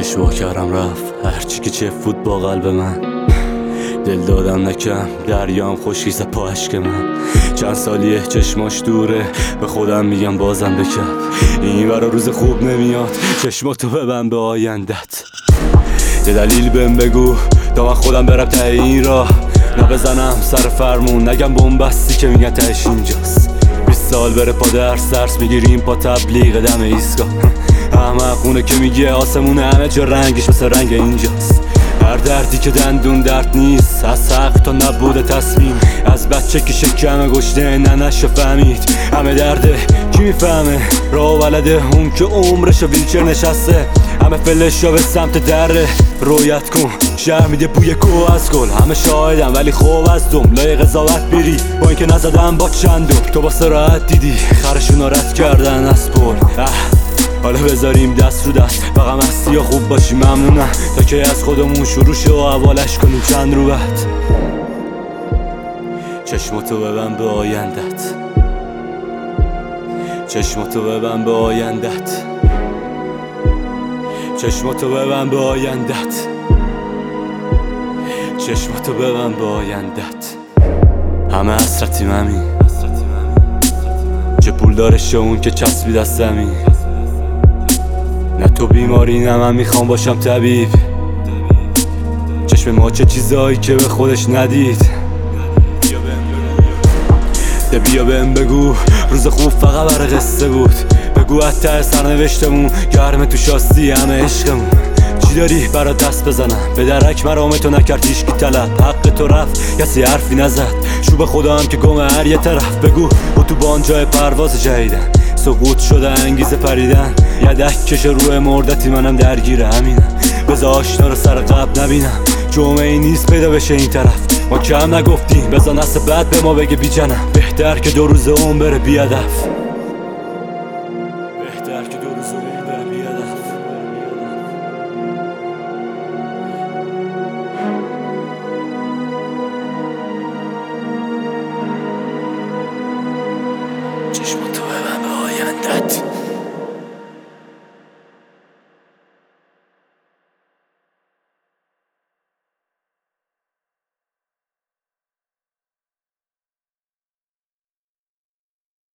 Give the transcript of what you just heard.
اشتباه کردم رفت هرچی که چه فوت با قلب من. دل دادم نکم دریام خوشیزه پا عشق من. چند سالیه چشماش دوره به خودم میگم بازم بکپ. این برا روز خوب نمیاد چشماتو ببند به آیندت. یه دلیل بهم بگو تا من خودم برم ته این راه. نبزنم سر فرمون نگم بومبستی که میگن تهش اینجاست. 20 سال بره پا درس میگیریم پا تبلیغ دم ایستگاه. احمقونه که میگه آسمونه همه جا رنگش مثل رنگ اینجاست. هر دردی که دندون درد نیست از حق تا نبوده تصمیم. از بچه که شکم گشته ننشو فهمید همه درده کی میفهمه. راه ولده اون که عمرشو ویلچر نشسته. همه فلشا به سمت دره رویت کن شهر میده بوی گو از گل. همه شاهدم ولی خوب از دوم لای قضاوت بیری با اینکه نزدم با چندم. تو با سراحت دیدی خرشون رد کردن از پل. حالا بذاریم دست رو دست فقط مستی یا خوب باشی ممنونم تا که از خودمون شروع شه و اولش کنیم چند رو بعد. چشماتو ببند به آیندت. چشماتو ببند به آیندت. چشماتو ببند به آیندت. چشماتو ببند به آیندت. همه حسرتیم همین چه پول داره اون که چسبی دستمی. نه تو بیماری نه من میخوام باشم طبیب. چشم ما چه چیزایی که به خودش ندید. بیا بهم بگو روز خوب فقط برای قصه بود. بگو حتی سرنوشتمون گرمه تو شاستی همه عشقمون. چی داری برا دست بزنم به درک مرام تو نکرد هیچکی طلب. حق تو رفت کسی حرفی نزد شو به خدا هم که گم هر یه طرف. بگو اتوبان جای پرواز جدیدن سقوط شده انگیزه پریدن. یدک کش روی مردتی منم درگیره همینم. بذار آشنا رو سر قبل نبینم جمعه ای نیست پیدا بشه این طرف. ما کم نگفتیم بذار نسل بعد به ما بگه بی جنم. بهتر که 2 روز اون بره بی هدف. بهتر که 2 روز اون بره بی هدف. چشماتو ببند به آیندت.